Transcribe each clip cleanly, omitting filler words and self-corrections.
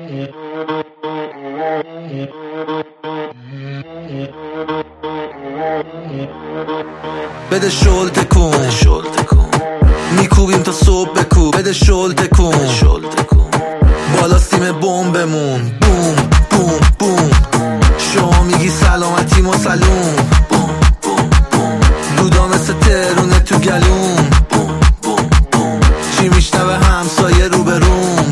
بده شل تکون میکوبیم تا صبح بکوب بده شل تکون بالا سیم بمبمون بوم بوم بوم شما میگی سلامتی مسلوم دودا مثل ترونه تو گلوم چی میشنوه همسایه رو به روم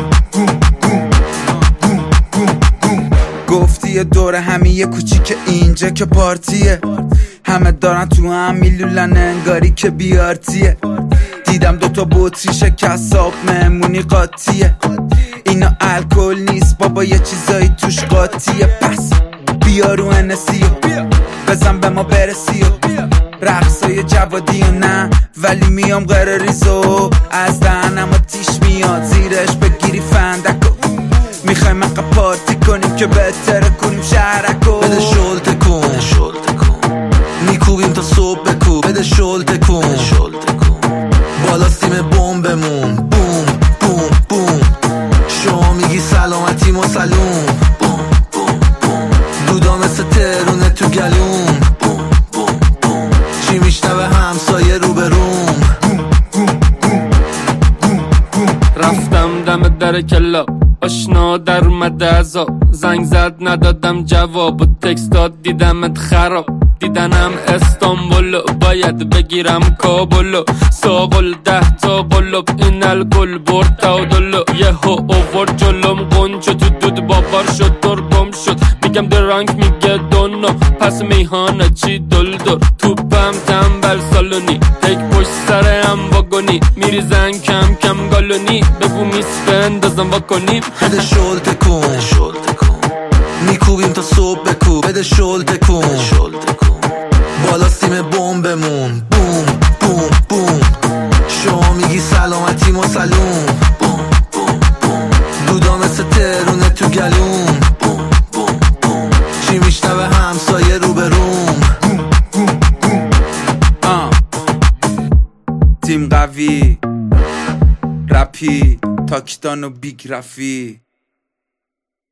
گفتی یه دور همی یه کوچیک اینجا که پارتیه همه دارن تو هم میلولن انگاری که بیارتیه دیدم دوتا بطری شکست آب مهمونی قاطیه اینا الکل نیست بابا یه چیزایی توش قاطیه پس بیا رو انسیو بزن به ما برسی رقصای جوادی و نه ولی میام غیر ریزو از دهنم آتیش میاد زیرش بگیری فندکو میخوایم مقا پارتی کنیم که بهتره کنیم شهرکو بده شل تکون میکوبیم تا صبح بکوب بده شل تکون بالا سیم بمبمون بوم بوم بوم شما میگی سلامتی مسلوم دودا مثل ترونه تو گلوم چی میشنوه همسایه رو به روم رفتم دم در کلا آشنا در اومده ازا زنگ زد ندادم جواب و تکست داد دیدمت خراب دیدنم استانبول باید بگیرم کابل ساقل 10 تا قلب این الکل برد تعادل یهو اوورد جلوم قنچ تو دود باور شد درگم شد میگم درانک میگه دونو پس میهانه چی دلدر توپم تنبل سالونی تک پشت سرم واگونی میریزن کم کم گالونی بگو میس بندازم واکنیم بده شل تکون میکوبیم تا صبح بکوب بده شل تکون بالا سیم بمبمون بوم بوم بوم شما میگی سلامتی مسلوم دودا مثل ترونه تو گلوم چی میشنوه همسایه رو به روم تیم قوی رپی تاکیدان و بیگ رفی